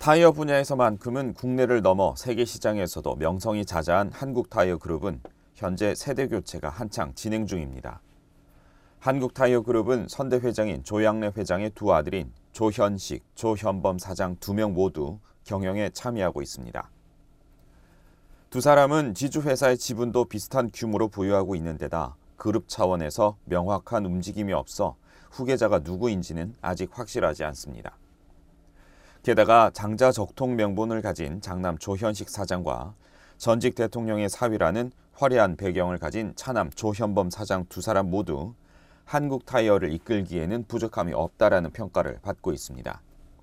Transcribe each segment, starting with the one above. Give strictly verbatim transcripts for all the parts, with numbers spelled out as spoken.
타이어 분야에서만큼은 국내를 넘어 세계 시장에서도 명성이 자자한 한국타이어그룹은 현재 세대 교체가 한창 진행 중입니다. 한국타이어그룹은 선대 회장인 조양래 회장의 두 아들인 조현식, 조현범 사장 두 명 모두 경영에 참여하고 있습니다. 두 사람은 지주회사의 지분도 비슷한 규모로 보유하고 있는 데다 그룹 차원에서 명확한 움직임이 없어 후계자가 누구인지는 아직 확실하지 않습니다. 게다가 장자 적통 명분을 가진 장남 조현식 사장과 전직 대통령의 사위라는 화려한 배경을 가진 차남 조현범 사장 두 사람 모두 한국타이어를 이끌기에는 부족함이 없다라는 평가를 받고 있습니다.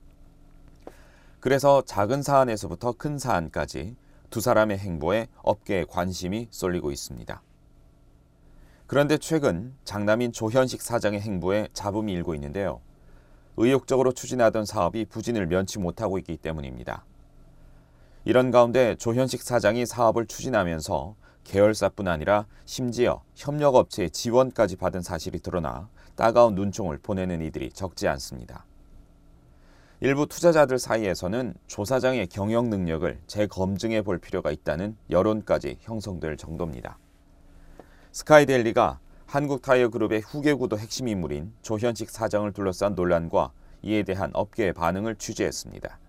그래서 작은 사안에서부터 큰 사안까지 두 사람의 행보에 업계의 관심이 쏠리고 있습니다. 그런데 최근 장남인 조현식 사장의 행보에 잡음이 일고 있는데요. 의욕적으로 추진하던 사업이 부진을 면치 못하고 있기 때문입니다. 이런 가운데 조현식 사장이 사업을 추진하면서 계열사뿐 아니라 심지어 협력업체의 지원까지 받은 사실이 드러나 따가운 눈총을 보내는 이들이 적지 않습니다. 일부 투자자들 사이에서는 조 사장의 경영 능력을 재검증해 볼 필요가 있다는 여론까지 형성될 정도입니다. 스카이데일리가 한국타이어그룹의 후계구도 핵심 인물인 조현식 사장을 둘러싼 논란과 이에 대한 업계의 반응을 취재했습니다.